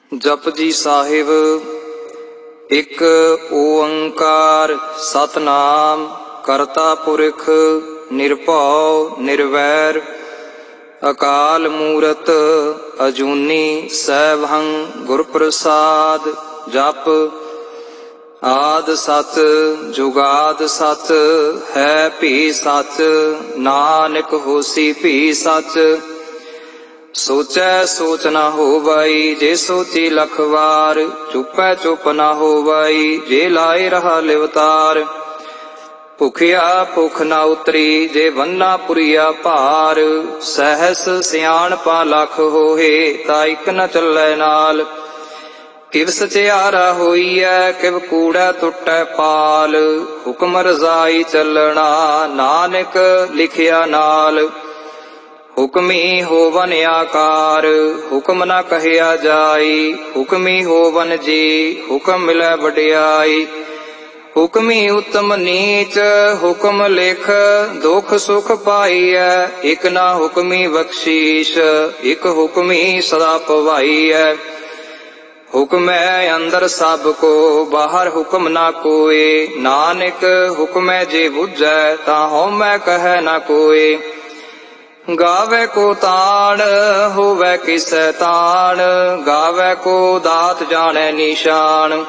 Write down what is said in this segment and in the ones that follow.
ਜਪਜੀ ਸਾਹਿਬ। ਇੱਕ ਓੰਕਾਰ ਸਤਨਾਮ ਕਰਤਾ ਪੁਰਖ ਨਿਰਭਉ ਨਿਰਵੈਰ ਅਕਾਲ ਮੂਰਤ ਅਜੂਨੀ ਸੈਭੰ ਗੁਰ ਪ੍ਰਸਾਦ। ਜਪ ਆਦ ਸਤ ਜੁਗਾਦ ਸਤ ਹੈ ਭੀ ਸਚ ਨਾਨਕ ਹੋਸੀ ਭੀ ਸਚ। ਸੋਚੈ ਸੋਚ ਨਾ ਹੋਵਈ ਜੇ ਸੋਚੀ ਲਖ ਵਾਰ ਚੁੱਪੈ ਚੁੱਪ ਨਾ ਹੋਵਈ ਜੇ ਲਾਏ ਰਹਾ ਲਿਵਤਾਰ। ਭੁਖਿਆ ਭੁਖ ਨਾ ਉਤਰੀ ਜੇ ਬੰਨਾ ਪੁਰੀਆ ਭਾਰ ਸਹਿਸ ਸਿਆਣਪਾ ਲਖ ਹੋਏ ਤਾ ਇਕ ਨ ਚੱਲੈ ਨਾਲ। ਕਿਵ ਸਚਿਆਰਾ ਹੋਈਐ ਕਿਵ ਕੂੜੈ ਟੁੱਟੈ ਪਾਲ ਹੁਕਮ ਰਜ਼ਾਈ ਚੱਲਣਾ ਨਾਨਕ ਲਿਖਿਆ ਨਾਲ। ਹੁਕਮੀ ਹੋਵਨ ਆਕਾਰ ਹੁਕਮ ਨਾ ਕਹਿਆ ਜਾਈ ਹੁਕਮੀ ਹੋਵਨ ਜੀ ਹੁਕਮ ਮਿਲੈ ਵਡਿਆਈ। ਹੁਕਮੀ ਉਤਮ ਨੀਚ ਹੁਕਮ ਲਿਖ ਦੁਖ ਸੁਖ ਪਾਈਐ ਇਕ ਨਾ ਹੁਕਮੀ ਬਖਸ਼ੀਸ਼ ਇਕ ਹੁਕਮੀ ਸਦਾ ਪਵਾਈਐ। ਹੁਕਮੈ ਅੰਦਰ ਸਭ ਕੋ ਬਾਹਰ ਹੁਕਮ ਨਾ ਕੋਏ ਨਾਨਕ ਹੁਕਮੈ ਜੇ ਬੁਝੈ ਤਾਂ ਹਉਮੈ ਕਹੈ ਨਾ ਕੋਏ। ਗਾਵੇ ਕੋ ਤਾਣ ਹੋਵੇ ਕਿਸੈ ਤਾਣ ਗਾਵੇ ਕੋ ਦਾਤ ਜਾਣੈ ਨਿਸ਼ਾਨ।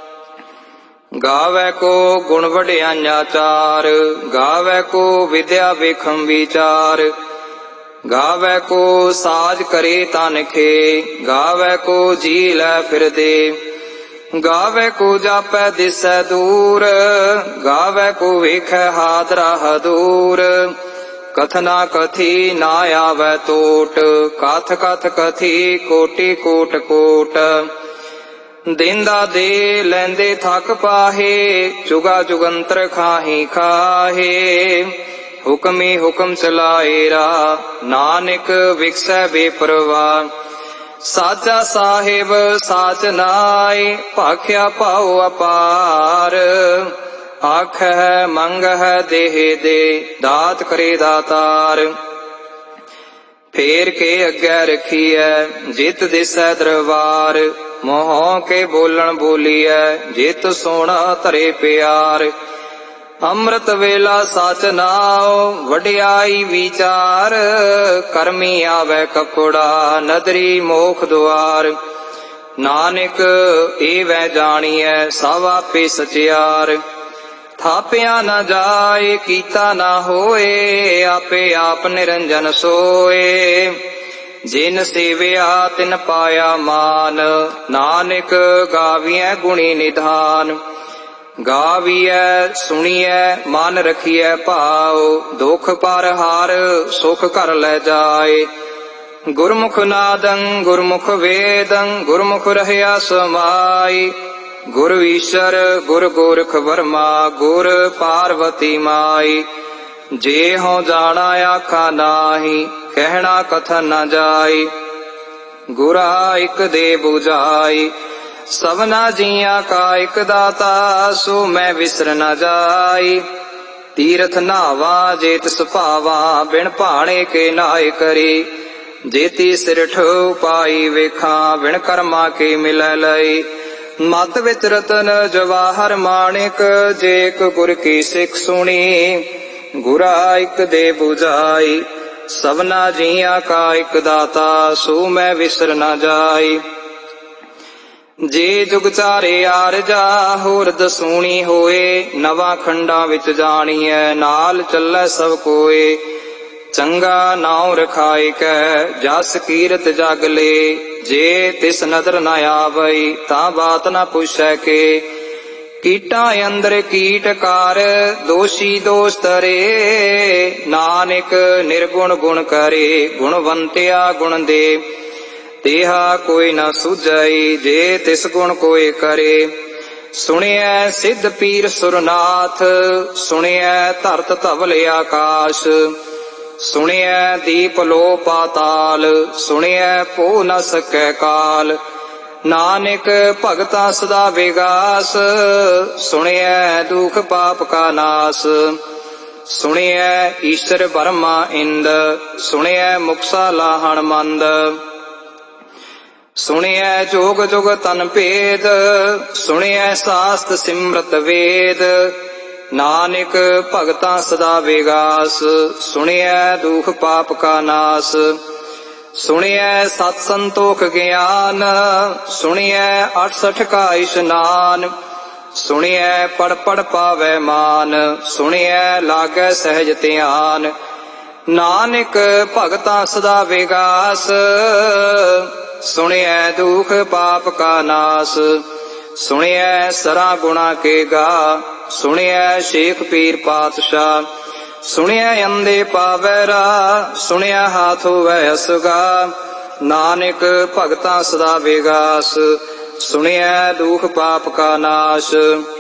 ਗਾਵੇ ਕੋ ਗੁਣ ਵਡਿਆਈਆਂ ਚਾਰ ਗਾਵੇ ਕੋ ਵਿਦਿਆ ਵੇਖਮ ਵਿਚਾਰ। ਗਾਵੇ ਕੋ ਸਾਜ ਕਰੇ ਤਨ ਖੇ ਗਾਵੇ ਕੋ ਜੀ ਲੈ ਫਿਰਦੇ। ਗਾਵੇ ਕੋ ਜਾਪੈ ਦਿਸੈ ਦੂਰ ਗਾਵੇ ਕੋ ਵੇਖੈ ਹਾਦਰਾ ਹਦੂਰ। ਕਥਨਾ ਕਥੀ ਨਾ ਆਵੈ ਟੋਟ ਕਥ ਕਥ ਕਥੀ ਕੋਟਿ ਕੋਟ ਕੋਟ। ਦੇਂਦਾ ਦੇ ਲੈਂਦੇ ਥਕ ਪਾਹੇ ਜੁਗਾ ਜੁਗੰਤਰ ਖਾਹੀ ਖਾਹੇ। ਹੁਕਮੀ ਹੁਕਮ ਚਲਾਏ ਰਾ ਨਾਨਕ ਵਿਕਸੈ ਬੇਪਰਵਾਹ। ਸਾਚਾ ਸਾਹਿਬ ਸਾਚ ਨਾਏ ਭਾਖਿਆ ਭਾਉ ਅਪਾਰ। ਆਖੈ ਮੰਗਹਿ ਦੇਹ ਦੇ ਦਾਤ ਕਰੇ ਦਾਤਾਰ। ਫੇਰ ਕੇ ਅੱਗੇ ਰਖੀਐ ਜਿਤ ਦਿਸੈ ਦਰਬਾਰ। ਮੋਹ ਕੇ ਬੋਲਣ ਬੋਲੀਐ ਜਿਤ ਸੋਹਣਾ ਧਰੇ ਪਿਆਰ। ਅੰਮ੍ਰਿਤ ਵੇਲਾ ਸਚ ਨਾਉ ਵਡਿਆਈ ਵਿਚਾਰ। ਕਰਮੀ ਆਵੈ ਕਪੜਾ ਨਦਰੀ ਮੋਖ ਦੁਆਰ। ਨਾਨਕ ਏਵੈ ਜਾਣੀਐ ਸਭ ਆਪੇ ਸਚਿਆਰ। ਥਾਪਿਆ ਨਾ ਜਾਏ ਕੀਤਾ ਨਾ ਹੋਏ ਆਪੇ ਆਪ ਨਿਰੰਜਨ ਸੋਏ। ਜਿਨ ਸੇਵਿਆ ਤਿਨ ਪਾਇਆ ਮਾਨ ਨਾਨਕ ਗਾਵੀਐ ਗੁਣੀ ਨਿਧਾਨ। ਗਾਵੀਐ ਸੁਣੀਐ ਮਨ ਰਖੀਐ ਭਾਉ ਦੁਖ ਪਰ ਹਾਰ ਸੁਖ ਘਰ ਲੈ ਜਾਏ। ਗੁਰਮੁਖ ਨਾਦੰ ਗੁਰਮੁਖ ਵੇਦੰ ਗੁਰਮੁਖ ਰਹਿਆ ਸਮਾਈ। ਗੁਰ ਈਸ਼ਰ ਗੁਰ ਗੋਰਖ ਬਰਮਾ ਗੁਰ ਪਾਰਵਤੀ ਮਾਈ। ਜੇ ਹਉ ਜਾਣਾ ਆਖਾ ਨਾਹੀ ਕਹਿਣਾ ਕਥਨ ਨ ਜਾਈ। ਗੁਰਾ ਇਕ ਦੇ 부ਝਾਈ ਸਭਨਾ ਜੀਆਂ ਕਾ ਇਕ ਦਾਤਾ ਸੋ ਮੈਂ ਵਿਸਰ ਨ ਜਾਈ। ਤੀਰਥ ਨਾਵਾ ਜੇ ਤਿਸ ਭਾਵਾ ਬਿਨ ਭਾਣੇ ਕੇ ਨਾਏ ਕਰੀ। ਜੇਤੀ ਸਿਰਠ ਉਪਾਈ ਵੇਖਾਂ ਬਿਨ ਕਰਮਾ ਕੇ ਮਿਲੈ ਲਈ। ਮਤ ਵਿੱਚ ਰਤਨ ਜਵਾਹਰ ਮਾਣਿਕ ਜੇ ਇਕ ਗੁਰ ਕੀ ਸਿੱਖ ਸੁਣੀ। ਗੁਰਾ ਇਕ ਦੇ 부ਝਾਈ ਸਭਨਾ ਜੀਆਂ ਕਾ ਇਕ ਦਾਤਾ ਸੋ ਮੈਂ ਵਿਸਰ ਨ ਜਾਈ। ਜੇ ਜੁਗ ਚਾਰੇ ਆਰਜਾ ਹੋਰ ਦਸੂਣੀ ਹੋਏ ਨਵਾਂ ਖੰਡਾਂ ਵਿੱਚ ਜਾਣੀਐ ਨਾਲ ਚੱਲੈ ਸਭ ਕੋਏ। ਚੰਗਾ ਨਾਉ ਰਖਾਇ ਕੈ ਜਸ ਕੀਰਤ ਜਗ ਲੇ। ਜੇ ਤਿਸ ਨਦਰ ਨ ਆਵਈ ਤਾਂ ਬਾਤ ਨ ਪੁੱਛੈ ਕੇ। ਕੀਟਾਂ ਅੰਦਰ ਕੀਟ ਕਰ ਦੋਸ਼ੀ ਦੋਸ਼ ਤਰੇ। ਨਾਨਕ ਨਿਰਗੁਣ ਗੁਣ ਕਰੇ ਗੁਣਵੰਤਿਆ ਗੁਣ ਦੇ। ਤੇਹਾ ਕੋਈ ਨ ਸੁਝਈ ਜੇ ਤਿਸ ਗੁਣ ਕੋਇ ਕਰੇ। ਸੁਣਿਐ ਸਿੱਧ ਪੀਰ ਸੁਰਨਾਥ ਸੁਣਿਐ ਧਰਤ ਧਵਲ ਆਕਾਸ਼। ਸੁਣਿਐ ਦੀਪ ਲੋ ਪਾਤਾਲ ਸੁਣਿਐ ਪੋ ਨ ਸਕੈ ਕਾਲ। ਨਾਨਕ ਭਗਤਾਂ ਸਦਾ ਵਿਗਾਸ ਸੁਣਿਐ ਦੁਖ ਪਾਪ ਕਾ ਨਾਸ। ਸੁਣਿਐ ਈਸ਼ਰ ਬਰਮਾ ਇੰਦ ਸੁਣਿਐ ਮੁਕਸਾ ਲਾਹਣ ਮੰਦ। ਸੁਣਿਐ ਜੋਗ ਜੁਗ ਤਨ ਭੇਦ, ਸੁਣਿਐ ਸਾਸਤ ਸਿਮਰਤ ਵੇਦ। ਨਾਨਕ ਭਗਤਾਂ ਸਦਾ ਵਿਗਾਸ, ਸੁਣਿਐ ਦੁਖ ਪਾਪ ਕਾ ਨਾਸ। ਸੁਣਿਐ ਸਤ ਸੰਤੋਖ ਗਿਆਨ, ਸੁਣਿਐ 68 ਕਾ ਇਸ਼ਨਾਨ। ਸੁਣਿਐ ਪੜ ਪੜ ਪਾਵੈ ਮਾਨ, ਸੁਣਿਐ ਲਾਗੈ ਸਹਿਜ ਧਿਆਨ। ਨਾਨਕ ਭਗਤਾਂ ਸਦਾ ਵਿਗਾਸ, ਸੁਣਿਐ ਦੁਖ ਪਾਪ ਕਾ ਨਾਸ। ਸੁਣਿਐ ਸਰਾ ਗੁਣਾ ਕੇ ਗਾ, ਸੁਣਿਐ ਸ਼ੇਖ ਪੀਰ ਪਾਤਸ਼ਾਹ। ਸੁਣਿਐ ਅੰਧੇ ਪਾਵੈ ਰਾਹ, ਸੁਣਿਐ ਹਾਥ ਹੋਵੈ ਅਸਗਾ। ਨਾਨਕ ਭਗਤਾਂ ਸਦਾ ਵਿਗਾਸ, ਸੁਣਿਐ ਦੁਖ ਪਾਪ ਕਾ ਨਾਸ਼।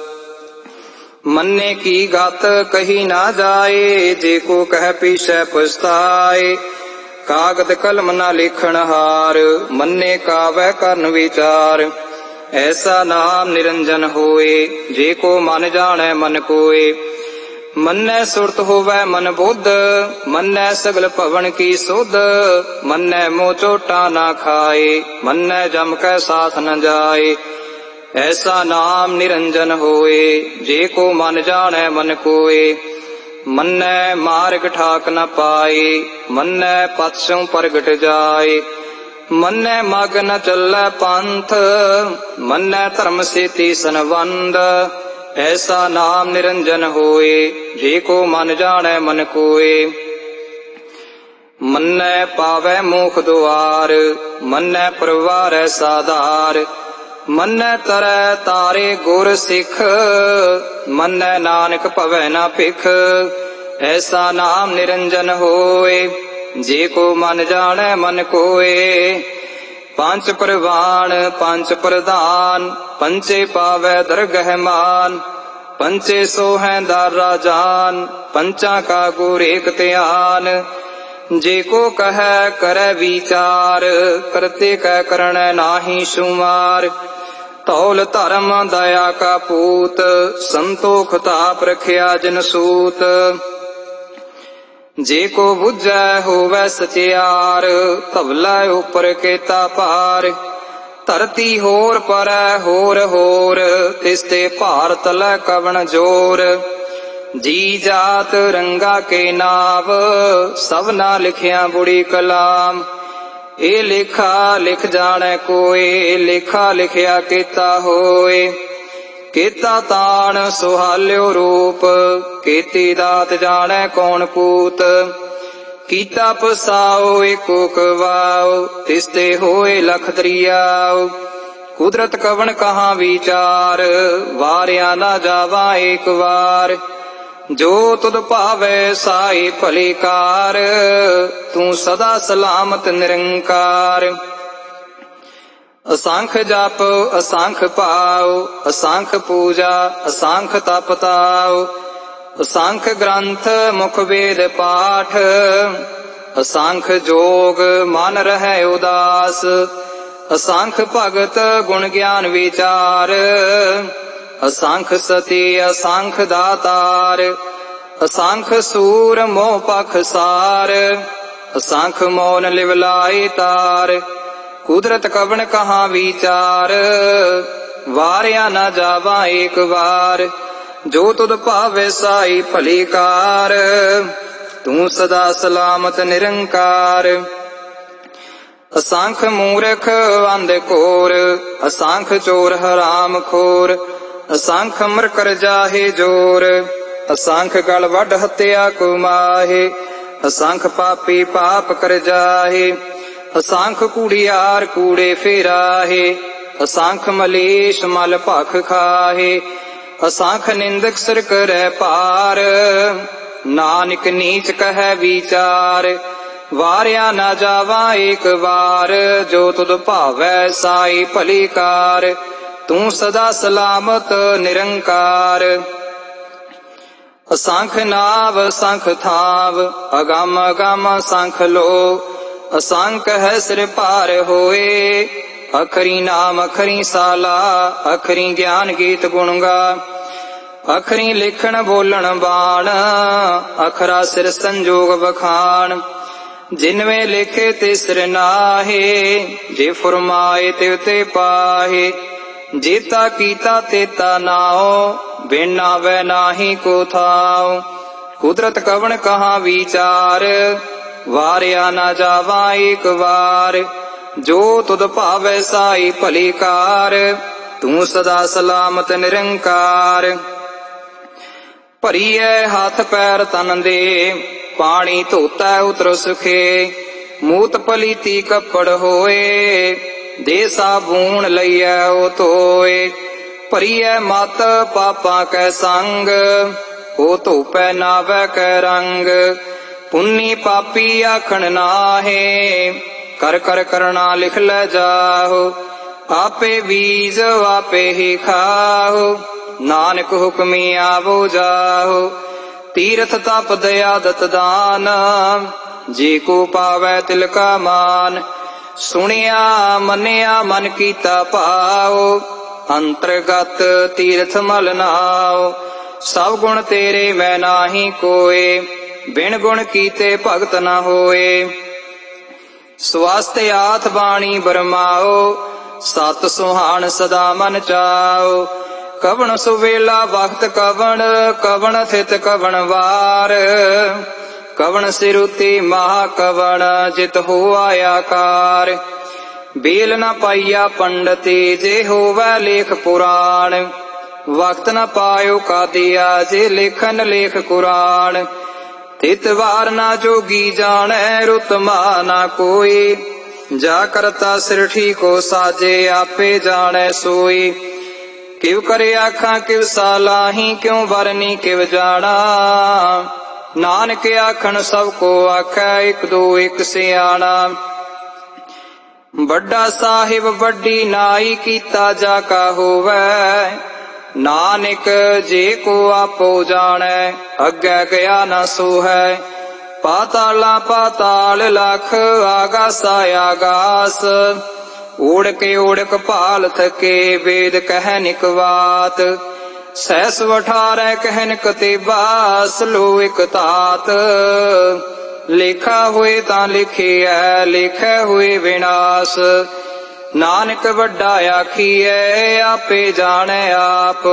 ਮੰਨੇ ਕੀ ਗਤ ਕਹੀ ਨਾ ਜਾਏ, ਜੇ ਕੋ ਕਹਿ ਪੀਛੈ ਪਛਤਾਏ। ਕਾਗਦ ਕਲਮ ਨਾ ਲਿਖਣ ਹਾਰ, ਮੰਨੇ ਕਾਵੈ ਕਰਨ ਵਿਚਾਰ। ਐਸਾ ਨਾਮ ਨਿਰੰਜਨ ਹੋਏ, ਜੇ ਕੋ ਮਨ ਜਾਣੈ ਮਨ ਕੋਏ। ਮੰਨੈ ਸੁਰਤ ਹੋਵੈ ਮਨ ਬੁੱਧ, ਮੰਨੈ ਸਗਲ ਭਵਨ ਕੀ ਸੁਧ। ਮੰਨੈ ਮੋਹ ਚੋਟਾ ਨਾ ਖਾਏ, ਮੰਨੈ ਜਮ ਕੈ ਸਾਥ ਨ ਜਾਏ। ਐਸਾ ਨਾਮ ਨਿਰੰਜਨ ਹੋਏ, ਜੇ ਕੋ ਮਨ ਜਾਣੈ ਮਨ ਕੋਏ। ਮੰਨੈ ਮਾਰਗ ਠਾਕ ਨ ਪਾਏ, ਮੰਨੈ ਪਤ ਸਿਉ ਪ੍ਰਗਟ ਜਾਏ। ਮੰਨੈ ਮਗ ਨ ਚੱਲੈ ਪੰਥ, ਮੰਨੈ ਧਰਮ ਸੇਤੀ ਸੰਬੰਧ। ਐਸਾ ਨਾਮ ਨਿਰੰਜਨ ਹੋਏ, ਜੇ ਕੋ ਮਨ ਜਾਣੈ ਮਨ ਕੋਏ। ਮੰਨੈ ਪਾਵੈ ਮੋਖ ਦੁਆਰ, ਮੰਨੈ ਪਰਵਾਰੈ ਸਾਧਾਰ। ਮੰਨੈ ਤਰੈ ਤਾਰੇ ਗੁਰ ਸਿੱਖ, ਮੰਨੈ ਨਾਨਕ ਭਵੈ ਨਾ ਭਿਖ। ਐਸਾ ਨਾਮ ਨਿਰੰਜਨ ਹੋਏ, ਜੇ ਕੋ ਮਨ ਜਾਣੈ ਮਨ ਕੋਏ। ਪੰਜ ਪ੍ਰਵਾਨ ਪੰਜ ਪ੍ਰਧਾਨ, ਪੰਚੇ ਪਾਵੈ ਦਰਗਹਿ ਮਾਨ। ਪੰਚੇ ਸੋਹੈ ਦਰ ਰਾਜਾਨ, ਪੰਚਾਂ ਕਾ ਗੁਰ ਏਕ ਧਿਆਨ। ਜੇ ਕੋ ਕਹੈ ਕਰੈ ਵਿਚਾਰ, ਕਰਤੇ ਕੈ ਕਰਣੈ ਨਾਹੀ ਸੁਮਾਰ। ਧੌਲ ਧਰਮ ਦਇਆ ਕਾ ਪੂਤ, ਸੰਤੋਖ ਤਾਪ ਰਖਿਆ ਜਿਨ ਸੂਤ। ਜੇ ਕੋ ਬੁਝੈ ਹੋਵੈ ਸਚਿਆਰ, ਧਵਲੈ ਉਪਰ ਕੇਤਾ ਭਾਰ। ਧਰਤੀ ਹੋਰ ਪਰੈ ਹੋਰ ਹੋਰ, ਤਿਸ ਤੇ ਭਾਰ ਤਲੈ ਕਵਣ ਜੋਰ। ਜੀ ਜਾਤ ਰੰਗਾ ਕੇ ਨਾਵ, ਸਭਨਾ ਲਿਖਿਆ ਬੁੜੀ ਕਲਾਮ। ਇਹ ਲੇਖਾ ਲਿਖ ਜਾਣੈ ਕੋਏ, ਲੇਖਾ ਲਿਖਿਆ ਕੀਤਾ ਹੋਏ। ਕੀਤਾ ਤਾਣ ਸੁਹਾਲਿਓ ਰੂਪ, ਕੀਤੀ ਦਾਤ ਜਾਣੈ ਕੌਣ ਕੂਤ। ਕੀਤਾ ਪਸਾਓ ਏਕੋ ਕਵਾਓ, ਤਿਸ ਤੇ ਹੋਏ ਲਖ ਦਰਿਆਓ। ਕੁਦਰਤ ਕਵਣ ਕਹਾਂ ਵਿਚਾਰ, ਵਾਰਿਆ ਨਾ ਜਾਵਾ ਏਕ ਵਾਰ। ਜੋ ਤੁਧ ਭਾਵੈ ਸਾਈ ਭਲੀ ਕਾਰ, ਤੂੰ ਸਦਾ ਸਲਾਮਤ ਨਿਰੰਕਾਰ। ਅਸੰਖ ਜਪ ਅਸੰਖ ਭਾਉ, ਅਸੰਖ ਪੂਜਾ ਅਸੰਖ ਤਪ ਤਾਉ। ਅਸੰਖ ਗ੍ਰੰਥ ਮੁਖ ਵੇਦ ਪਾਠ, ਅਸੰਖ ਜੋਗ ਮਨ ਰਹਿ ਉਦਾਸ। ਅਸੰਖ ਭਗਤ ਗੁਣ ਗਿਆਨ ਵਿਚਾਰ, ਅਸੰਖ ਸਤੀ ਅਸੰਖ ਦਾਤਾਰ। ਅਸੰਖ ਸੂਰ ਮੋਹ ਪਖ ਸਾਰ, ਅਸੰਖ ਮੋਨ ਲਿਵਲਾਈ ਤਾਰ। ਕੁਦਰਤ ਕਵਣ ਕਹਾਂ ਵਿਚਾਰ, ਵਾਰਿਆ ਨਾ ਜਾਵਾ ਏਕ ਵਾਰ। ਜੋ ਤੁਧ ਭਾਵੈ ਸਾਈ ਭਲੀ ਕਾਰ, ਤੂੰ ਸਦਾ ਸਲਾਮਤ ਨਿਰੰਕਾਰ। ਅਸੰਖ ਮੂਰਖ ਅੰਧ ਘੋਰ, ਅਸੰਖ ਚੋਰ ਹਰਾਮ ਖੋਰ। ਅਸੰਖ ਅਮਰ ਕਰ ਜਾਹੇ ਜੋਰ, ਅਸੰਖ ਗਲ ਵੱਢ ਹੱਤਿਆ ਕੋ ਮਾਹੇ। ਅਸੰਖ ਪਾਪੀ ਪਾਪ ਕਰ ਜਾਹੇ, ਅਸੰਖ ਕੂੜਿਆਰ ਕੂੜੇ ਫੇਰਾਹੇ। ਅਸੰਖ ਮਲੇਸ਼ ਮਲ ਭਖ ਖਾਹੇ, ਅਸੰਖ ਨਿੰਦਕ ਸਿਰ ਕਰੈ ਭਾਰ। ਨਾਨਕ ਨੀਚ ਕਹੈ ਵਿਚਾਰ, ਵਾਰਿਆ ਨਾ ਜਾਵਾ ਏਕ ਵਾਰ। ਜੋ ਤੁਧ ਭਾਵੈ ਸਾਈ ਭਲੀ ਕਾਰ, ਤੂੰ ਸਦਾ ਸਲਾਮਤ ਨਿਰੰਕਾਰ। ਅਸੰਖ ਨਾਵ ਅਸੰਖ ਥਾਵ, ਅਗੰਮ ਅਗੰਮ ਅਸੰਖ ਲੋ। ਅਸੰਖ ਹੈ ਸਿਰ ਭਾਰ ਹੋਏ, ਅਖਰੀ ਨਾਮ ਅਖਰੀ ਸਾਲਾ। ਅਖਰੀ ਗਿਆਨ ਗੀਤ ਗੁਣ ਗਾ, ਅਖਰੀ ਲਿਖਣ ਬੋਲਣ ਬਾਣ। ਅਖਰਾ ਸਿਰ ਸੰਜੋਗ ਵਖਾਣ, ਜਿਨਵੇਂ ਲਿਖੇ ਤਿਸਰ ਨਾਹੇ, ਜੇ ਫੁਰਮਾਏ ਤਿਵ ਤੇ ਪਾਹੇ। ਜੇਤਾ ਕੀਤਾ ਤੇਤਾ ਨਾਉ, ਬਿਨ ਨਾਵੈ ਨਾਹੀ ਕੋ ਥਾਉ। ਕੁਦਰਤ ਕਵਣ ਕਹਾ ਵਿਚਾਰ, ਵਾਰਿਆ ਨਾ ਜਾਵਾ ਏਕ ਵਾਰ। ਜੋ ਤੁਧ ਭਾਵੈ ਸਾਈ ਭਲੀ ਕਾਰ, ਤੂੰ ਸਦਾ ਸਲਾਮਤ ਨਿਰੰਕਾਰ। ਭਰੀਐ ਹੱਥ ਪੈਰ ਤਨ ਦੇ, ਪਾਣੀ ਧੋਤੈ ਉਤਰ ਸੁਖੇ। ਮੂਤ ਪਲੀਤੀ ਕੱਪੜ ਹੋਏ, ਦੇ ਸਾਬੂਣ ਲਈਐ ਉਹ ਧੋਏ। ਭਰੀਐ ਮਤ ਪਾਪਾਂ ਕੈ ਸੰਗ, ਉਹ ਧੋਪੈ ਨਾਵੈ ਕੈ ਰੰਗ। ਪੁੰਨੀ ਪਾਪੀ ਆਖਣ ਨਾਹੇ, ਕਰ ਕਰ ਕਰਣਾ ਲਿਖ ਲੈ ਜਾਹੋ। ਆਪੇ ਬੀਜ ਆਪੇ ਹੀ ਖਾਹੋ, ਨਾਨਕ ਹੁਕਮੀ ਆਵੋ ਜਾਹੋ। ਤੀਰਥ ਤਪ ਦਇਆ ਦਤ ਦਾਨ, ਜੇ ਕੋ ਪਾਵੈ ਤਿਲ ਕਾ ਮਾਨ। ਸੁਣਿਆ ਮੰਨਿਆ ਮਨ ਕੀਤਾ ਭਾਉ, ਅੰਤਰਗਤ ਤੀਰਥ ਮਲ ਨਾਉ। ਸਭ ਗੁਣ ਤੇਰੇ ਮੈਂ ਨਾਹੀ ਕੋਏ, ਬਿਨ ਗੁਣ ਕੀਤੇ ਭਗਤ ਨ ਹੋਏ। ਸਵਸਤ ਆਥ ਬਾਣੀ ਬਰਮਾਓ, ਸਤ ਸੁਹਾਣ ਸਦਾ ਮਨ ਚਾਓ। ਕਵਣ ਸੁਵੇਲਾ ਵਖਤ ਕਵਣ, ਕਵਣ ਥਿਤ ਕਵਣ ਵਾਰ। ਕਵਣ ਸਿਰੁਤੀ ਮਹਾ ਕਵਣ, ਜਿਤ ਹੋਆ ਆਕਾਰ। ਬੇਲ ਨ ਪਾਈਆ ਪੰਡਤੀ, ਜੇ ਹੋਵੈ ਲੇਖ ਪੁਰਾਣ। ਵਕਤ ਨ ਪਾਇਓ ਕਾਦੀਆ, ਜੇ ਲੇਖਨ ਲੇਖ ਕੁਰਾਨ। ਤਿਤ ਵਾਰ ਨਾ ਜੋਗੀ ਜਾਣੈ, ਰੁਤਮਾ ਨਾ ਕੋਈ। ਜਾ ਕਰਤਾ ਸਿਰਠੀ ਕੋ ਸਾਜੇ, ਆਪੇ ਜਾਣੈ ਸੋਈ। ਕਿਵ ਕਰੇ ਆਖਾਂ ਕਿਵ ਸਾਲਾਹੀ, ਕਿਉ ਵਰਨੀ ਕਿਵ ਜਾਣਾ। ਨਾਨਕ ਆਖਣ ਸਭ ਕੋ ਆਖੈ, ਇਕ ਦੋ ਇਕ ਸਿਆਣਾ। ਵੱਡਾ ਸਾਹਿਬ ਵੱਡੀ ਨਾਈ, ਕੀਤਾ ਜਾ ਕਾ ਹੋਵੈ। ਨਾਨਕ ਜੇ ਕੋ ਆਪੋ ਜਾਣੈ, ਅੱਗੇ ਗਿਆ ਨਾ ਸੋਹੈ। ਪਾਤਾਲਾ ਪਾਤਾਲ ਲਖ, ਆਗਾਸਾ ਆਗਾਸ। ਓੜਕ ਓੜਕ ਭਾਲ ਥਕੇ, ਵੇਦ ਕਹਿ ਨਿਕਵਾਤ। ਸਹਿਸ ਵਠਾਰੈ ਕਹਿਨ ਕਤੇਬਾ, ਸਲੋ ਇਕ ਤਾਤ। ਲੇਖਾ ਹੋਏ ਤਾਂ ਲਿਖਿਐ, ਲੇਖੈ ਹੋਏ ਵਿਨਾਸ਼। ਨਾਨਕ ਵੱਡਾ ਆਖੀਐ, ਆਪੇ ਜਾਣੈ ਆਪ।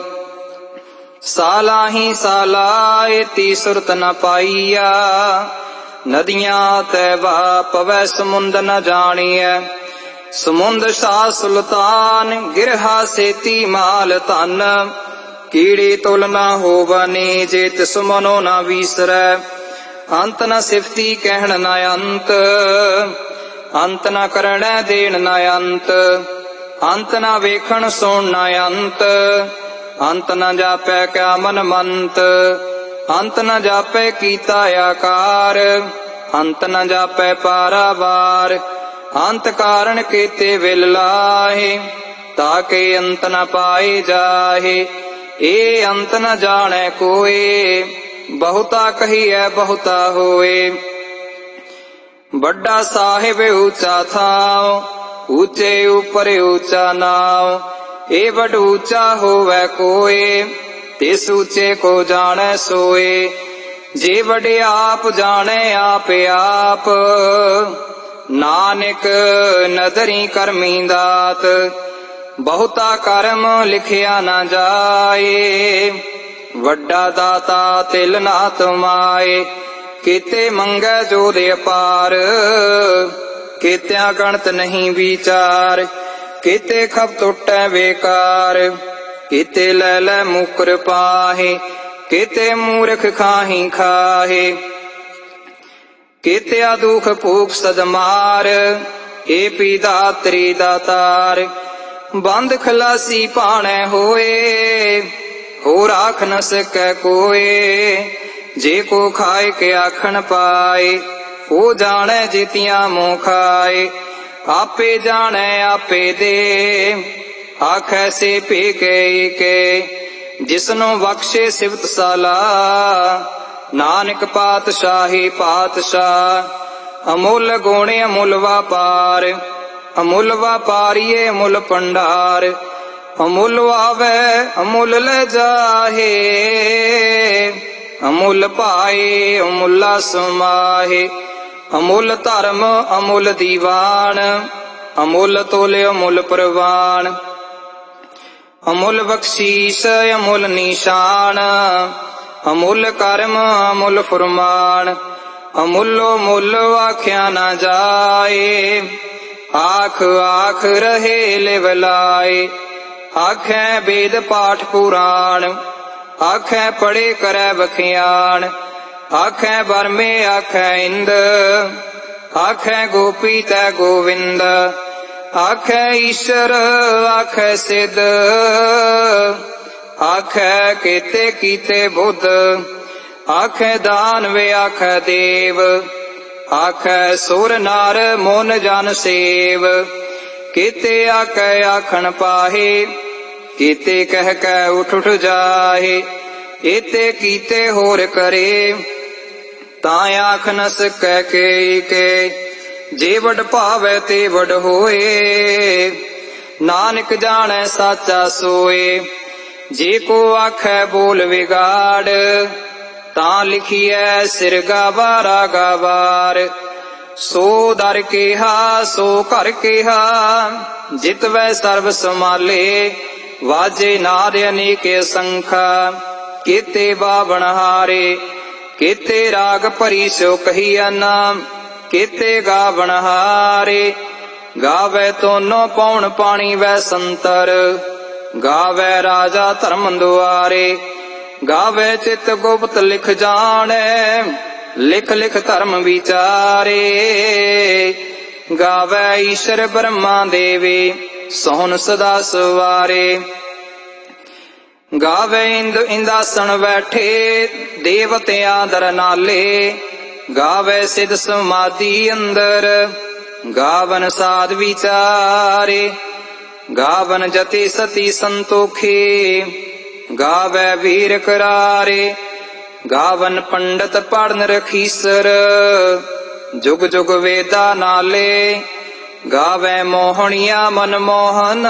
ਸਾਲਾਹੀ ਸਾਲਾ, ਏਤੀ ਸੁਰਤ ਨ ਪਾਈਆ। ਨਦੀਆਂ ਤੈਵਾ ਪਵੈ, ਸਮੁੰਦ ਨ ਜਾਣੀਐ। ਸਮੁੰਦ ਸ਼ਾਹ ਸੁਲਤਾਨ, ਗਿਰਹਾ ਸੇਤੀ ਮਾਲ ਧਨ। ਕੀੜੇ ਤੁਲ ਨ ਹੋਵਨੀ, ਜੇ ਤਿਸ ਮਨੋ ਨ ਵੀਸਰੈ। ਅੰਤ ਨ ਸਿਫਤੀ ਕਹਿਣ ਨ ਅੰਤ, ਅੰਤ ਨ ਕਰਣੈ ਦੇਣ ਨ ਅੰਤ। ਅੰਤ ਨ ਵੇਖਣ ਸੁਣ ਨ ਅੰਤ, ਅੰਤ ਨ ਜਾਪੈ ਕਿਆ ਮਨ ਮੰਤ। ਅੰਤ ਨ ਜਾਪੈ ਕੀਤਾ ਆਕਾਰ, ਅੰਤ ਨ ਜਾਪੈ ਪਾਰਾਵਾਰ। ਅੰਤ ਕਾਰਨ ਕੀਤੇ ਵਿਲ ਲਾਹੇ, ਤਾਕੇ ਅੰਤ ਨ ਪਾਏ ਜਾਹੇ। ਏ ਅੰਤ ਨ ਜਾਣੈ ਕੋਏ, ਬਹੁਤਾ ਕਹੀਐ ਬਹੁਤਾ ਹੋਏ। ਵੱਡਾ ਸਾਹਿਬ ਉੱਚਾ ਥਾਉ, ਉੱਚੇ ਉਪਰ ਉੱਚਾ ਨਾਉ। ਏ ਵੱਡ ਉੱਚਾ ਹੋਵੈ ਕੋਏ, ਤਿਸ ਉੱਚੇ ਕੋ ਜਾਣੈ ਸੋਏ। ਜੇ ਵੱਡ ਆਪ ਜਾਣੈ ਆਪ ਆਪ, ਨਾਨਕ ਨਦਰੀ ਕਰਮੀ ਦਾਤ। ਬਹੁਤਾ ਕਰਮ ਲਿਖਿਆ ਨਾ ਜਾਏ, ਵੱਡਾ ਦਾਤਾ ਤਿਲ ਨਾ ਤਮਾਏ। ਕੀਤੇ ਮੰਗੈ ਜੋਧ ਅਪਾਰ, ਕੀਤਿਆਂ ਗਣਤ ਨਹੀਂ ਵਿਚਾਰ। ਕੀਤੇ ਖਪ ਟੁੱਟੈ ਬੇਕਾਰ, ਕੀਤੇ ਲੈ ਲੈ ਮੁਕਰ ਪਾਹੇ। ਕੀਤੇ ਮੂਰਖ ਖਾਹੀ ਖਾਹੇ, ਕੀਤਿਆ ਦੁਖ ਭੂਖ ਸਦਮਾਰ। ਏ ਪੀ ਦਾਤਰੀ ਦਾਤਾਰ, ਬੰਦ ਖਲਾਸੀ ਭਾਣੈ ਹੋਏ। ਹੋ ਰਾਖ ਨ ਸਕੈ ਕੋਏ, ਜੇ ਕੋ ਖਾਏ ਕੇ ਆਖਣ ਪਾਏ। ਉਹ ਜਾਣੈ ਜਿਤਿਆਂ ਮੋਹ ਖਾਏ, ਆਪੇ ਜਾਣੈ ਆਪੇ ਦੇ। ਆਖੈ ਸੇ ਭੇ ਕੇ, ਜਿਸਨੂੰ ਬਖਸ਼ੇ ਸਿਵਤ ਸਾਲਾ। ਨਾਨਕ ਪਾਤਸ਼ਾਹੀ ਪਾਤਸ਼ਾਹ, ਅਮੁੱਲ ਗੁਣ ਅਮੁੱਲ ਵਾਪਾਰ। ਅਮੁੱਲ ਵਾਪਾਰੀਏ ਅਮੁੱਲ ਭੰਡਾਰ। ਅਮੁੱਲ ਆਵੈ ਅਮੁੱਲ ਲੈ ਜਾਹੇ, ਅਮੁੱਲ ਪਾਏ ਅਮੁੱਲਾ ਸਮਾਹੇ। ਅਮੁੱਲ ਧਰਮ ਅਮੁੱਲ ਦੀਵਾਨ, ਅਮੁੱਲ ਤੋਲ ਅਮੁੱਲ ਪ੍ਰਵਾਨ। ਅਮੁੱਲ ਬਖਸ਼ੀਸ਼ ਅਮੁੱਲ ਨਿਸ਼ਾਨ, ਅਮੁੱਲ ਕਰਮ ਅਮੁੱਲ ਫੁਰਮਾਨ। ਅਮੁੱਲੋ ਮੁੱਲ ਆਖਿਆ ਨਾ ਜਾਏ, ਆਖ ਆਖ ਰਹੇ ਲਿਵ ਲਾਏ। ਆਖੈ ਵੇਦ ਪਾਠ ਪੁਰਾਣ, ਆਖੈ ਪੜੇ ਕਰੈ ਬਖਿਆਣ। ਆਖੈ ਬਰਮੇ ਆਖੈ ਇੰਦ, ਆਖੈ ਗੋਪੀ ਤੈ ਗੋਵਿੰਦ। ਆਖੈ ਈਸ਼ਰ ਆਖੈ ਸਿੱਧ, ਆਖੈ ਕੀਤੇ ਕੀਤੇ ਬੁੱਧ। ਆਖੈ ਦਾਨਵੇ ਆਖੈ ਦੇਵ, ਆਖੈ ਸੁਰ ਨਰ ਮਨ ਜਨ ਸੇਵ। ਕੀਤੇ ਆਖੈ ਆਖਣ ਪਾਹੇ, ਕੀਤੇ ਕਹਿ ਕੈ ਉਠ ਉਠ ਜਾਹੇ। ਏਤੇ ਕੀਤੇ ਹੋਰ ਕਰੇ, ਤਾਂ ਆਖ ਨ ਸਕੈ ਕੇ। ਜੇ ਵਡ ਭਾਵੈ ਤੇ ਵਡ ਹੋਏ, ਨਾਨਕ ਜਾਣੈ ਸਾਚਾ ਸੋਏ। ਜੇ ਕੋ ਆਖੈ ਬੋਲ ਵਿਗਾੜ, ਤਾਂ ਲਿਖੀਐ ਸਿਰ ਗਾਵਾਰਾ ਗਾਵਾਰ। ਸੋ ਦਰ ਕਿਹਾ ਸੋ ਘਰ ਕਿਹਾ, ਜਿਤਵੈ ਸਰਬ ਸਮਾਲੇ। ਵਾਜੇ ਨਾਦ ਅਨੇਕ ਸੰਖਾ, ਕੀਤੇ ਬਾਵਣ ਹਾਰੇ। ਕੀਤੇ ਰਾਗ ਭਰੀ ਸੋ ਕਹੀਆ ਨਾਮ, ਕੀਤੇ ਗਾਵਣ ਹਾਰੇ। ਗਾਵੇ ਤੋਨੋ ਪੌਣ ਪਾਣੀ ਵੈ ਸੰਤਰ, ਗਾਵੇ ਰਾਜਾ ਧਰਮ ਦੁਆਰੇ। ਗਾਵੇ ਚਿਤ ਗੁਪਤ ਲਿਖ ਜਾਣੈ, ਲਿਖ ਲਿਖ ਧਰਮ ਵਿਚਾਰੇ। ਗਾਵੇ ਈਸ਼ਰ ਬ੍ਰਹਮਾ ਦੇਵੇ, ਸੋਹਣ ਸਦਾ ਸਵਾਰੇ। ਗਾਵੇ ਇੰਦ ਇੰਦਾਸਣ ਬੈਠੇ, ਦੇਵਤਿਆਂ ਦਰ ਨਾਲੇ। ਗਾਵੇ ਸਿਧ ਸਮਾਧੀ ਅੰਦਰ, ਗਾਵਨ ਸਾਧ ਵਿਚਾਰੇ। ਗਾਵਨ ਜਤੀ ਸਤੀ ਸੰਤੋਖੇ, ਗਾਵੇ ਵੀਰ ਕਰਾਰੇ। ਗਾਵਨ ਪੰਡਤ ਪੜਨ ਰਖੀਸਰ, ਜੁਗ ਜੁਗ ਵੇਦਾ ਨਾਲੇ। ਗਾਵੇ ਮੋਹਣੀਆਂ ਮਨ ਮੋਹਨ,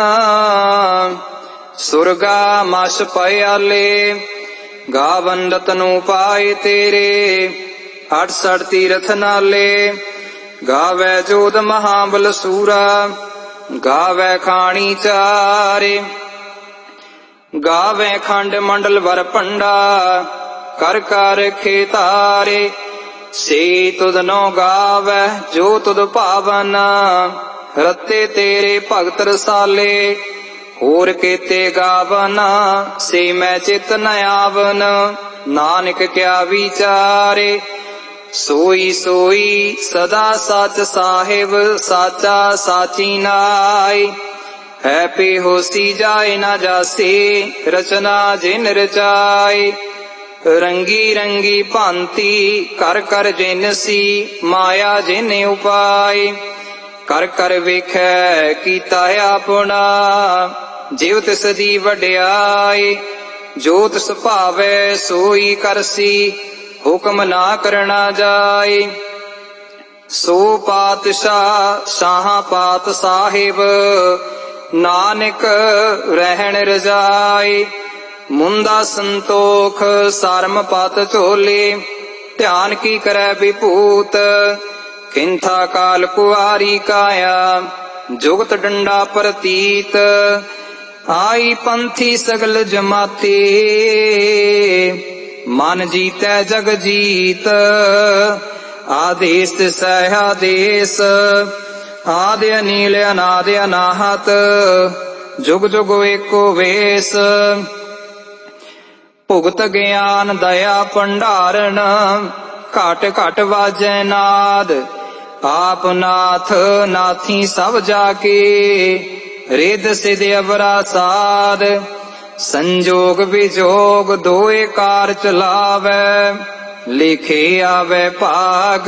ਸੁਰਗਾ ਮਸ ਪਿਆਲੇ। ਗਾਵਨ ਰਤਨੁ ਪਾਏ ਤੇਰੇ, 68 ਤੀਰਥ ਨਾਲੇ। ਗਾਵੇ ਜੋਧ ਮਹਾਬਲ ਸੂਰਾ, ਗਾਵੇ ਖਾਣੀ ਚਾਰੇ। ਗਾਵੇ ਖੰਡ ਮੰਡਲ ਵਰ ਭੰਡਾ, ਕਰ ਕਰ ਖੇਤਾਰੇ। ਸੇ ਤੁਧ ਨੋ ਗਾਵੇ ਜੋ ਤੁਧ ਭਾਵਨ, ਰਤੇ ਤੇਰੇ ਭਗਤ ਰਸਾਲੇ। ਹੋਰ ਕੀਤੇ ਗਾਵਨ, ਸੇ ਮੈਂ ਚਿਤ ਨ ਆਵਨ। ਨਾਨਕ ਕਿਆ ਵਿਚਾਰੇ, ਸੋਈ ਸੋਈ ਸਦਾ ਸਚ ਸਾਹਿਬ। ਸਾਚਾ ਸਾਚੀ ਨਾਈ, ਹੈ ਪੇ ਹੋਸੀ ਜਾਏ ਨਾ ਜਾਸੀ। ਰਚਨਾ ਜਿਨ ਰਚਾਈ, ਰੰਗੀ ਰੰਗੀ ਭਾਂਤੀ। ਕਰ ਕਰ ਜਿਨਸੀ, ਮਾਇਆ ਜਿਨ ਉਪਾਈ। ਕਰ ਕਰ ਵੇਖੈ ਕੀਤਾ ਆਪਣਾ, ਜਿਵ ਤਿਸ ਦੀ ਵਡਿਆਈ। ਜੋ ਤਿਸ ਭਾਵੈ ਸੋਈ ਕਰਸੀ, ਹੁਕਮ ਨਾ ਕਰਨਾ ਜਾਏ। ਸੋ ਪਾਤਸ਼ਾਹ ਸ਼ਾਹਾਂ ਪਾਤ ਸਾਹਿਬ, ਨਾਨਕ ਰਹਿਣ ਰਜਾਈ। ਮੁੰਦਾ ਸੰਤੋਖ ਸਰਮ ਪਤ ਝੋਲੇ, ਧਿਆਨ ਕੀ ਕਰੈ ਵਿਭੂਤ। ਖਿੰਥਾ ਕਾਲ ਕੁਆਰੀ ਕਾਇਆ, ਜੁਗਤ ਡੰਡਾ ਪ੍ਰਤੀਤ। ਆਈ ਪੰਥੀ ਸਗਲ ਜਮਾਤੇ, ਮਨ ਜੀਤੈ ਜਗ ਜੀਤ। ਆਦੇਸ ਤਿਸੈ ਆਦੇਸ, ਆਦਿ ਅਨੀਲ ਅਨਾਦ ਅਨਾਹਤ। ਜੁਗ ਜੁਗ ਏਕੋ ਵੇਸ, ਭੁਗਤ ਗਿਆਨ ਦਇਆ ਭੰਡਾਰਨ। ਘਟ ਘਟ ਵਾਜੈ ਨਾਦ, ਆਪ ਨਾਥ ਨਾਥੀ ਸਭ ਜਾ ਕੇ। ਰਿਦ ਸਿਧ ਅਵਰਾ ਸਾਧ, ਸੰਜੋਗ ਵਿਜੋਗ ਦੋਏ ਕਾਰ ਚਲਾਵੈ। ਲਿਖੇ ਆਵੈ ਭਾਗ,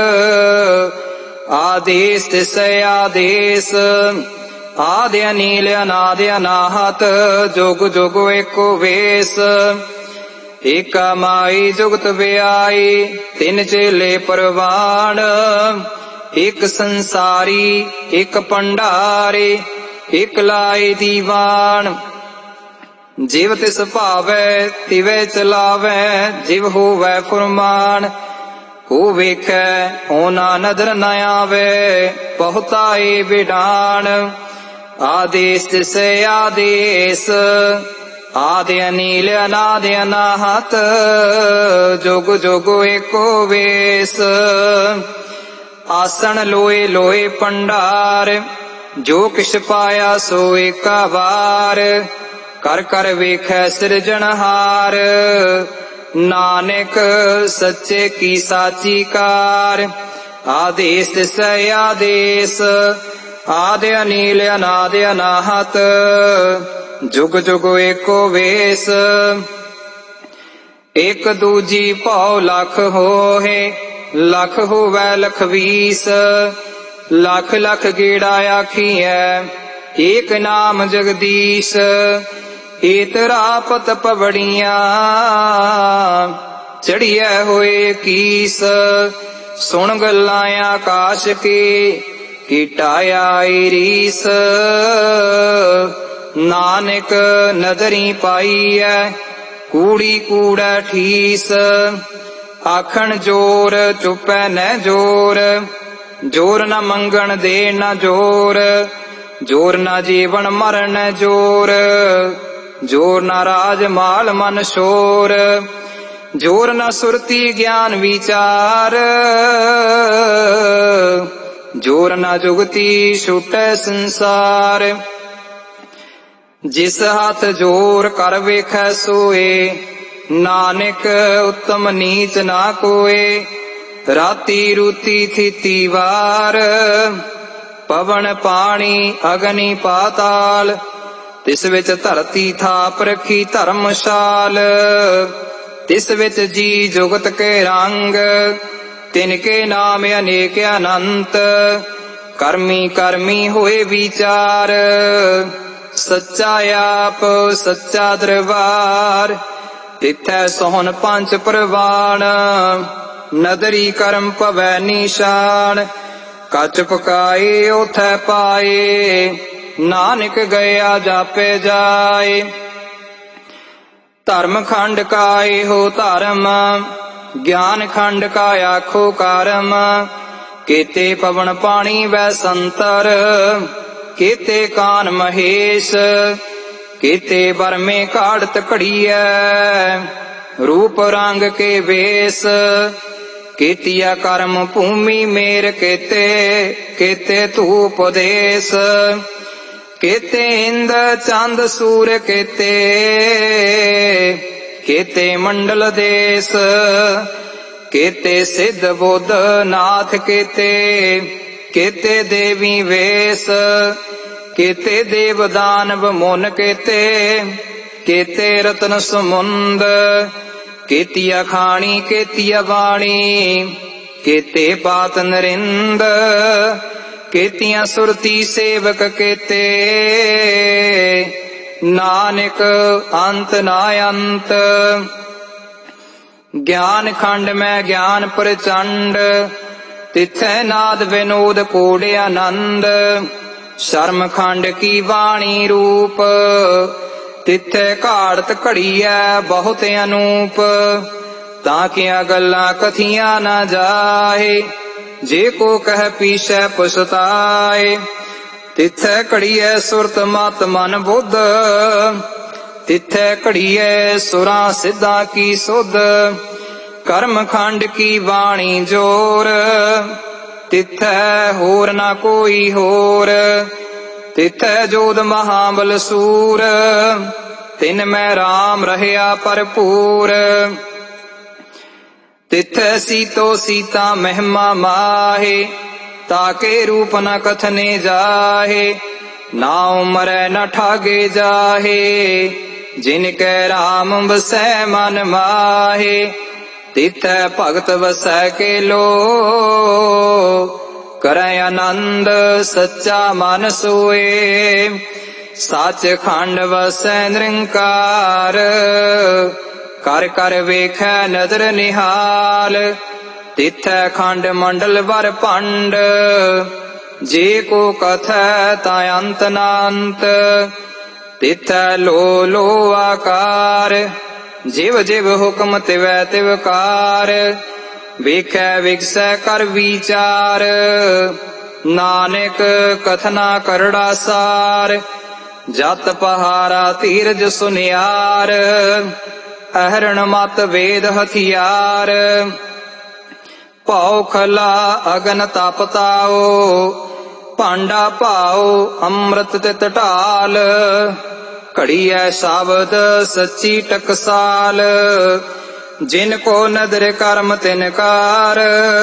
ਆਦੇਸ ਤਿਸੈ ਆਦੇਸ। ਆਦਿ ਅਨੀਲ ਅਨਾਦ ਅਨਾਹਤ, ਜੁਗ ਜੁਗ ਏਕੋ ਵੇਸ। ਏਕਾ ਮਾਈ ਜੁਗਤ ਵਿਆਈ, ਤਿੰਨ ਚੇਲੇ ਪਰਵਾਣ। ਇੱਕ ਸੰਸਾਰੀ ਇੱਕ ਭੰਡਾਰੇ, ਇੱਕ ਲਾਏ ਦੀਵਾਨ। ਜਿਵ ਤਿਸ ਭਾਵੈ ਤਿਵੈ ਚਲਾਵੈ, ਜਿਵ ਹੋਵੈ ਫੁਰਮਾਨ। को वेखै ओना नदर न आवे, बहुता ए बिडान। आदेश तिसै आदेश, आदि अनील अनादि अनाहत, जुग जुग एको वेस। आसन लोए लोए पंडार, जो किश पाया सो एका बार। कर कर वेखै सिरजनहार, नानक सच्चे की साची कार। आदेश तिसै आदेश, आदि अनील अनादि अनाहत, जुग जुग एको वेस। एक दूजी पौ लख होहे, लख होवै लख बीस। लख लख गेड़ा आखियै, एक नाम जगदीश। एतरा पत पवड़िया, चढ़िया होए कीस। सुन गल्लां आकाश के, कीटाया रीस। नानक नदरी पाई है, कूड़ी कूड़ा ठीस। आखन जोर चुपै न जोर, जोर न मंगण दे न जोर। जोर न जीवन मरण जोर, जोर न राज माल मन शोर। जोर न सुरती ज्ञान विचार, जोर न जुगती छूटै संसार। जिस हाथ जोर कर वेखै सोए, नानक उत्तम नीच ना कोए। राती रूती थीती वार, पवन पानी अग्नि पाताल। तिस विच धरती थाप रखी धर्मशाल। तिस विच जी जुगत के रंग, तिनके नाम अनेक अनंत। कर्मी कर्मी होए विचार, सच्चा आप सच्चा दरबार। तिथै सोहन पंच प्रवान, नदरी कर्म पवै निशान। कच पकाए ओथै पाए, नानक गया जापे जाए। धर्म खंड काए हो धर्म, ज्ञान खंड का आखो कर्म। केते पवन पानी वै संतर, केते कान महेश। केते बर में काढ़त घड़िया, रूप रंग के वेश। केतिया कर्म भूमि मेर केते, केते धूप देश। केते इंद चंद सूर केते, केते मंडल देश। केते सिद्ध बुद्ध नाथ केते, केते देवी वेश। केते देव दानव मुन केते, केते रत्न समुंद। केतिया खाणी केतिया वाणी, केते पात नरिंद। केतिया सुरती सेवक केते, नानक अंत ना अंत। ज्ञान खंड में ज्ञान प्रचंड, तिथै नाद विनोद कोड़े आनंद। शर्म खंड की वाणी रूप, तिथै घाड़त घड़िया बहुत अनूप। ताकिया गल्लां कथियां न जाए, जे को कह पीछे पछताए। तिथै घड़िए सुरत मत मन बुद्ध, तिथै घड़िए सुरां सिद्धां की सुध। कर्म खंड की वाणी जोर, तिथै होर न कोई होर। तिथै जोध महाबल सूर, तिन में राम रहया भरपूर। तिथै सीतो सीता महिमा माहे, ताके रूप न कथने जाहे। नाउ मरै न ठागे जाहे, जिनकै राम बसै मन माहे। तिथै भगत वसै के लो, करै आनंद सच्चा मन सोए। सच खंड वसै निरंकार, कर कर वेखै नदर निहाल। तिथै खंड मंडल वर भंड, जे को कथै ता अंत नांत। तिथै लो लो आकार, जिव जिव हुक्म तिवै तिवकार। ਵੇਖੈ ਵਿਗਸੈ ਕਰ ਵਿਚਾਰ, ਨਾਨਕ ਕਥਨਾ ਕਰੜਾ ਸਾਰ। ਜਤ ਪਹਾਰਾ ਧੀਰਜ ਸੁਨਿਆਰ, ਅਹਰਣ ਮਤ ਵੇਦ ਹਥਿਆਰ। ਭਉ ਖਲਾ ਅਗਨ ਤਪ ਤਾਓ, ਭਾਂਡਾ ਭਾਉ ਅੰਮ੍ਰਿਤ ਤਿਤ ਢਾਲ। ਘੜੀਐ ਸ਼ਬਦ ਸੱਚੀ ਟਕਸਾਲ, ਜਿਨ ਕੋ ਨਦਰ ਕਰਮ ਤਿਨਕਾਰ।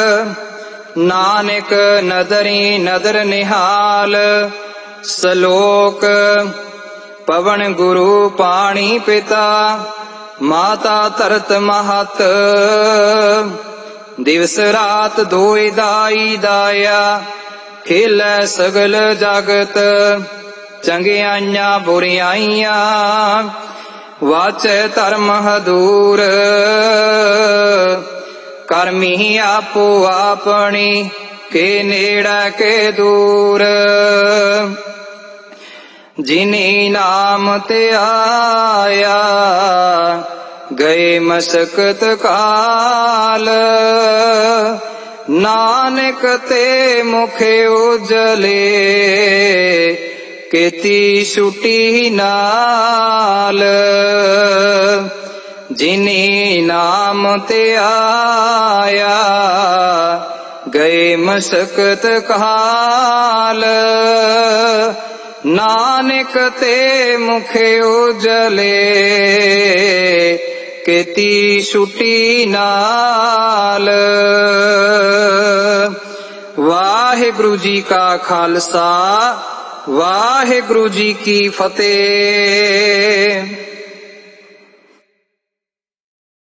ਨਾਨਕ ਨਦਰੀ ਨਦਰ ਨਿਹਾਲ, ਸਲੋਕ ਪਵਨ ਗੁਰੂ ਪਾਣੀ ਪਿਤਾ। ਮਾਤਾ ਧਰਤ ਮਹਤ, ਦਿਵਸ ਰਾਤ ਦੋਇ ਦਾਈ ਦਾਇਆ। ਖੇਲੈ ਸਗਲ ਜਗਤ, ਚੰਗਿਆਈਆਂ ਬੁਰਿਆਈਆਂ। ਵਾਚੈ ਧਰਮ ਹਦੂਰ, ਕਰਮੀ ਆਪੋ ਆਪਣੀ। ਕੇ ਨੇੜੇ ਕੇ ਦੂਰ, ਜਿਨੀ ਨਾਮ ਤੇ ਆਇਆ। ਗਏ ਮਸਕਤ ਕਾਲ, ਨਾਨਕ ਤੇ ਮੁਖ ਉਜਲੇ। ਕੀਤੀ ਛੁਟੀ ਨਾਲ, ਜਿਨੀ ਨਾਮ ਤੇ ਆਇਆ। ਗਏ ਮਸਕਤ ਕਾਲ, ਨਾਨਕ ਤੇ ਮੁਖ ਉਜਲੇ। ਕੀਤੀ ਛੁਟੀ ਨਾਲ। ਵਾਹਿਗੁਰੂ ਜੀ ਕਾ ਖਾਲਸਾ, ਵਾਹਿਗੁਰੂ ਜੀ ਕੀ ਫਤਿਹ।